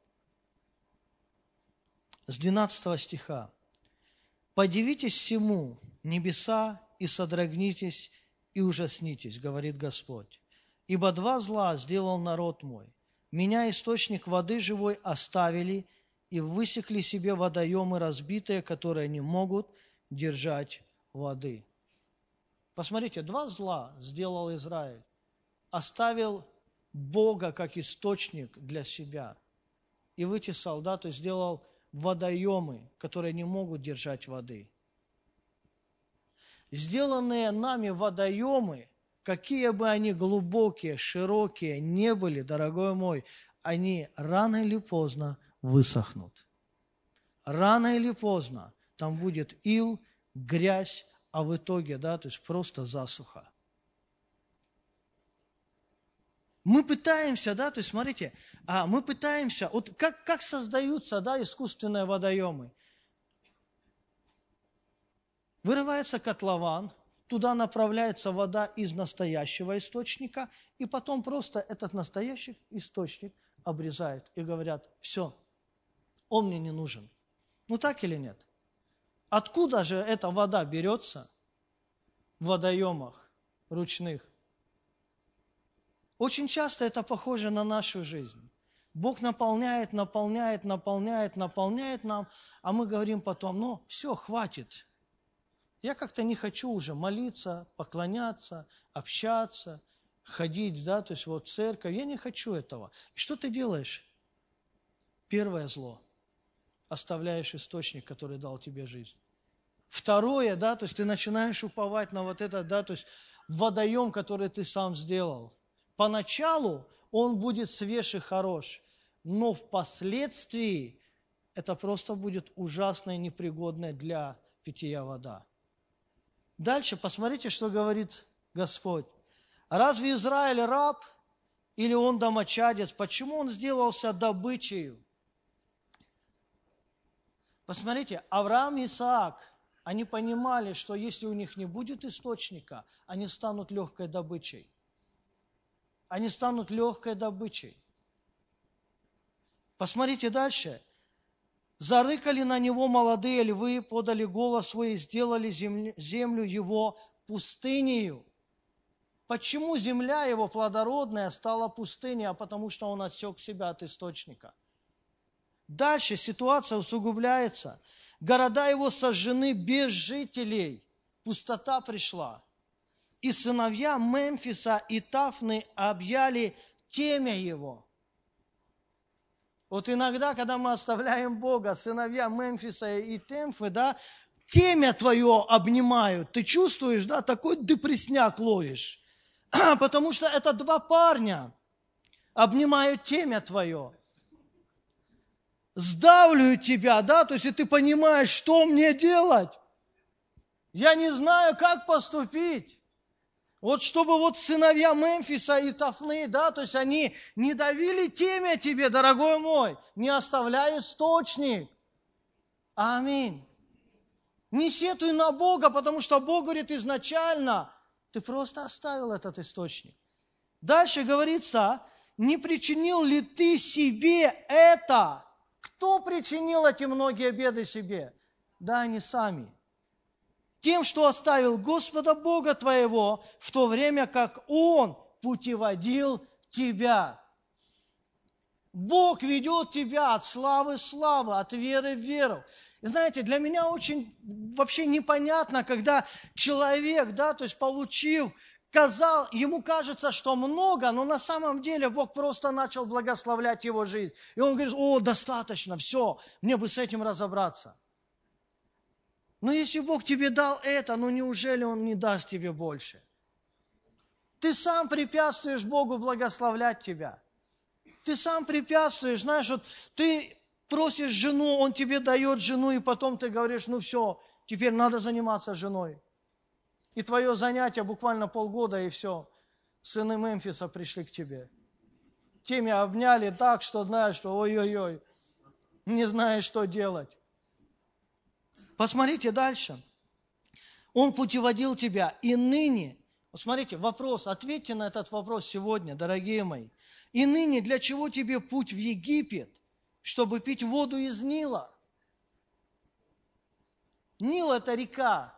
с 12 стиха. «Подивитесь всему, небеса, и содрогнитесь, и ужаснитесь, говорит Господь. Ибо два зла сделал народ мой. Меня, источник воды живой, оставили, и высекли себе водоемы разбитые, которые не могут держать воды». Посмотрите, два зла сделал Израиль. Оставил Бога как источник для себя. И вытесал, да, то есть сделал водоемы, которые не могут держать воды. Сделанные нами водоемы, какие бы они глубокие, широкие не были, дорогой мой, они рано или поздно высохнут. Рано или поздно там будет ил, грязь, а в итоге, да, то есть просто засуха. Мы пытаемся, да, то есть смотрите, мы пытаемся, вот как создаются, да, искусственные водоемы. Вырывается котлован, туда направляется вода из настоящего источника, и потом просто этот настоящий источник обрезают и говорят, все, он мне не нужен. Ну так или нет? Откуда же эта вода берется в водоемах ручных? Очень часто это похоже на нашу жизнь. Бог наполняет нам, а мы говорим потом, ну все, хватит. Я как-то не хочу уже молиться, поклоняться, общаться, ходить, да, то есть вот в церковь. Я не хочу этого. И что ты делаешь? Первое зло. Оставляешь источник, который дал тебе жизнь. Второе, да, то есть ты начинаешь уповать на вот это, да, то есть водоем, который ты сам сделал. Поначалу он будет свеж и хорош, но впоследствии это просто будет ужасная, непригодная для питья вода. Дальше посмотрите, что говорит Господь. Разве Израиль раб или он домочадец? Почему он сделался добычей? Посмотрите, Авраам и Исаак, они понимали, что если у них не будет источника, они станут легкой добычей. Они станут легкой добычей. Посмотрите дальше. Зарыкали на него молодые львы, подали голос свой и сделали землю его пустынею. Почему земля его плодородная стала пустыней? А потому что он отсек себя от источника. Дальше ситуация усугубляется. Города его сожжены без жителей. Пустота пришла. И сыновья Мемфиса и Тафны объяли темя его. Вот иногда, когда мы оставляем Бога, сыновья Мемфиса и Темфы, да, темя твое обнимают. Ты чувствуешь, да, такой депрессняк ловишь. Потому что это два парня обнимают темя твое. Сдавливают тебя, да, то есть и ты понимаешь, что мне делать. Я не знаю, как поступить. Вот чтобы вот сыновья Мемфиса и Тафны, да, то есть они не давили темя тебе, дорогой мой, не оставляя источник. Аминь. Не сетуй на Бога, потому что Бог говорит изначально, ты просто оставил этот источник. Дальше говорится, не причинил ли ты себе это? Кто причинил эти многие беды себе? Да, они сами. Тем, что оставил Господа Бога твоего, в то время как Он путеводил тебя. Бог ведет тебя от славы в славу, от веры в веру. И знаете, для меня очень вообще непонятно, когда человек, да, то есть получив, ему кажется, что много, но на самом деле Бог просто начал благословлять его жизнь. И он говорит: о, достаточно, все, мне бы с этим разобраться. Но если Бог тебе дал это, ну неужели Он не даст тебе больше? Ты сам препятствуешь Богу благословлять тебя. Ты сам препятствуешь, знаешь, вот ты просишь жену, Он тебе дает жену, и потом ты говоришь: ну все, теперь надо заниматься женой. И твое занятие буквально полгода, и все. Сыны Мемфиса пришли к тебе. Те меня обняли так, что знаешь, что ой-ой-ой, не знаешь, что делать. Посмотрите дальше. Он путеводил тебя, и ныне, вот смотрите, вопрос, ответьте на этот вопрос сегодня, дорогие мои. И ныне для чего тебе путь в Египет, чтобы пить воду из Нила? Нил – это река.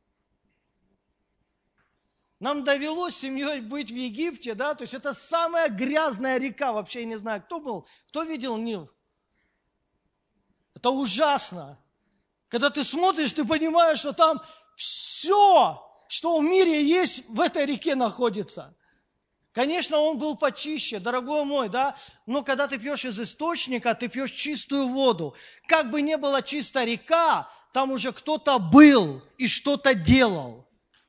Нам довелось с семьей быть в Египте, да, то есть это самая грязная река, вообще я не знаю, кто был, кто видел Нил? Это ужасно. Когда ты смотришь, ты понимаешь, что там все, что в мире есть, в этой реке находится. Конечно, он был почище, дорогой мой, да, но когда ты пьешь из источника, ты пьешь чистую воду. Как бы ни была чистая река, там уже кто-то был и что-то делал.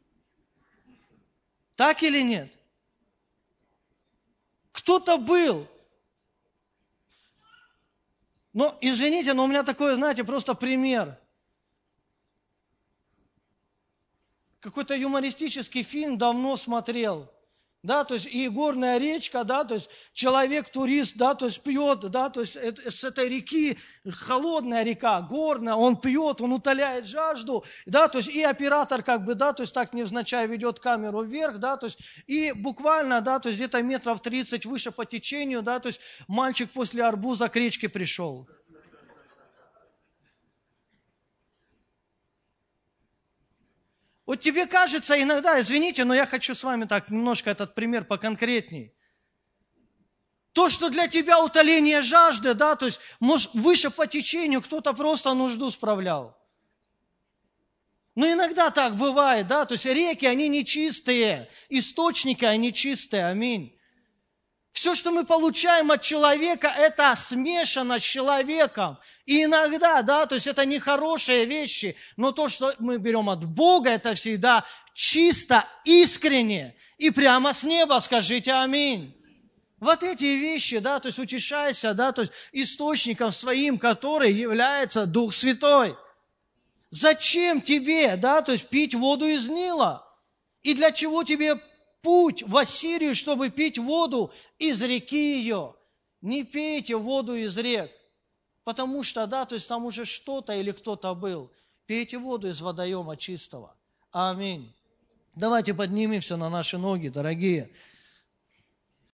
Так или нет? Кто-то был. Но, извините, но у меня такой, знаете, просто пример. Какой-то юмористический фильм давно смотрел. Да, то есть и горная речка, да, то есть человек-турист, да, то есть пьет, да, то есть с этой реки, холодная река, горная, он пьет, он утоляет жажду, да, то есть и оператор как бы, да, то есть так невзначай ведет камеру вверх, да, то есть и буквально, да, то есть где-то метров 30 выше по течению, да, то есть мальчик после арбуза к речке пришел. Вот тебе кажется иногда, извините, но я хочу с вами так немножко этот пример поконкретней. То, что для тебя утоление жажды, да, то есть, может, выше по течению кто-то просто нужду справлял. Но иногда так бывает, да, то есть реки, они нечистые, источники, они чистые, аминь. Все, что мы получаем от человека, это смешано с человеком. И иногда, да, то есть это нехорошие вещи, но то, что мы берем от Бога, это всегда чисто, искренне. И прямо с неба скажите аминь. Вот эти вещи, да, то есть утешайся, да, то есть источником своим, который является Дух Святой. Зачем тебе, да, то есть пить воду из Нила? И для чего тебе путь в Ассирию, чтобы пить воду из реки ее? Не пейте воду из рек, потому что, да, то есть там уже что-то или кто-то был. Пейте воду из водоема чистого. Аминь. Давайте поднимемся на наши ноги, дорогие.